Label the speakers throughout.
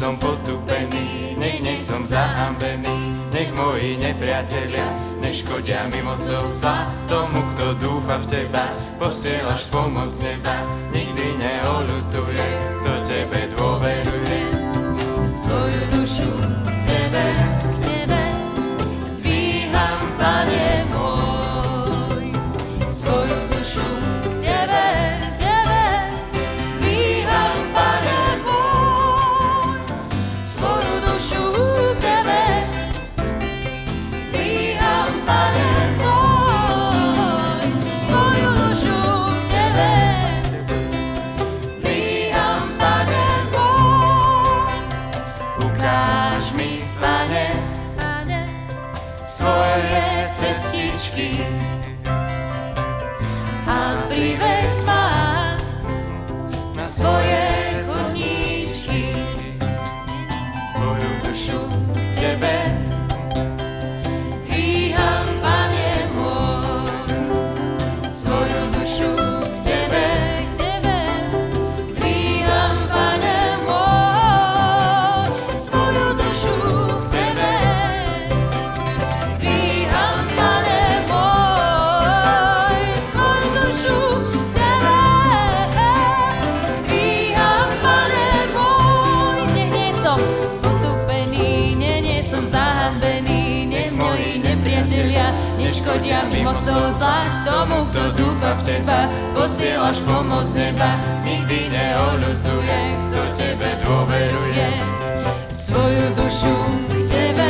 Speaker 1: som potupený, nech nie som zahambený, nech moji nepriatelia neškodia mi mocou zla. Tomu, kto dúfa v teba, posielaš pomoc neba, nikdy neoľutuje, kto tebe dôveruje. Svoju dušu k tebe, dvíham, Pane môj. Svoju dušu k tebe, dvíham, Pane môj. Svoju dušu k tebe, dvíham, Pane môj. Svoju dušu k tebe, dvíham, Pane môj. Ukáž mi, Pane, svoje cestičky a priveď ma na svoje chodníčky. Svoju dušu k tebe dvíham, Pane môj. Svoju dušu k tebe dvíham, Pane môj. Svoju dušu k tebe dvíham, Pane môj. Svoju dušu k tebe dvíham, Pane môj. Nech nie som potupený, nie som zahambený, nech moji nepriatelia neškodia mi mocou zla. Tomu, kto dúfa v teba, posielaš pomoc neba, nikdy neoľutuje, kto tebe dôveruje. Svoju dušu k tebe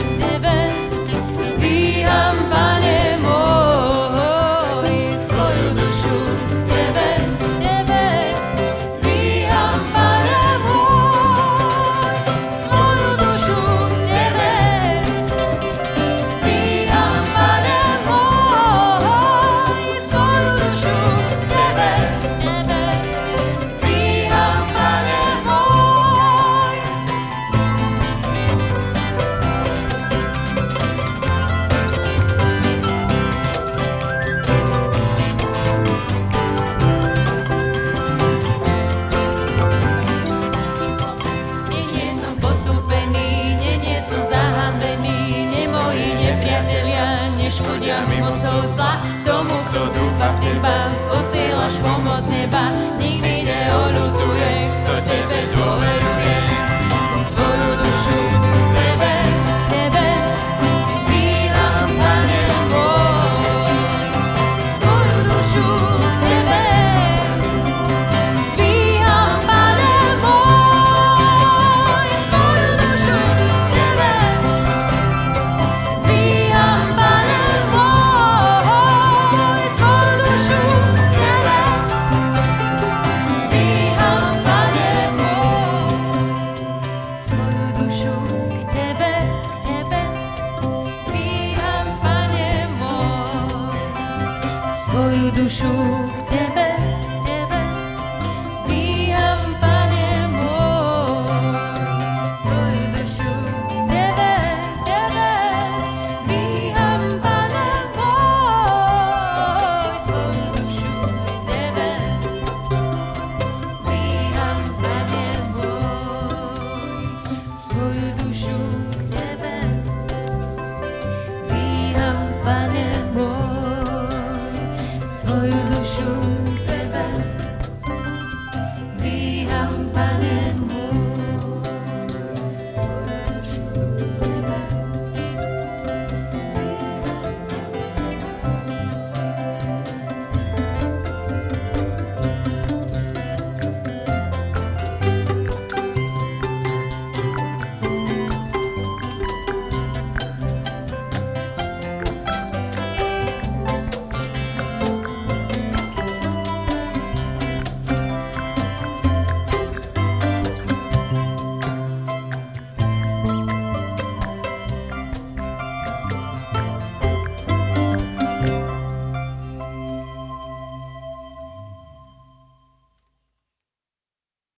Speaker 1: dvíham, Pane môj. Svoju dušu k tebe dvíham, Pane môj. Svoju dušu k tebe dvíham, Pane môj. Svoju dušu k tebe dvíham, Pane môj. Nech nie som potupený, nie som zahambený, nech moji nepriatelia neškodia mi mocou zla. Tomu, kto dúfa v teba, posielaš pomoc neba, nikdy neoľutuje, kto tebe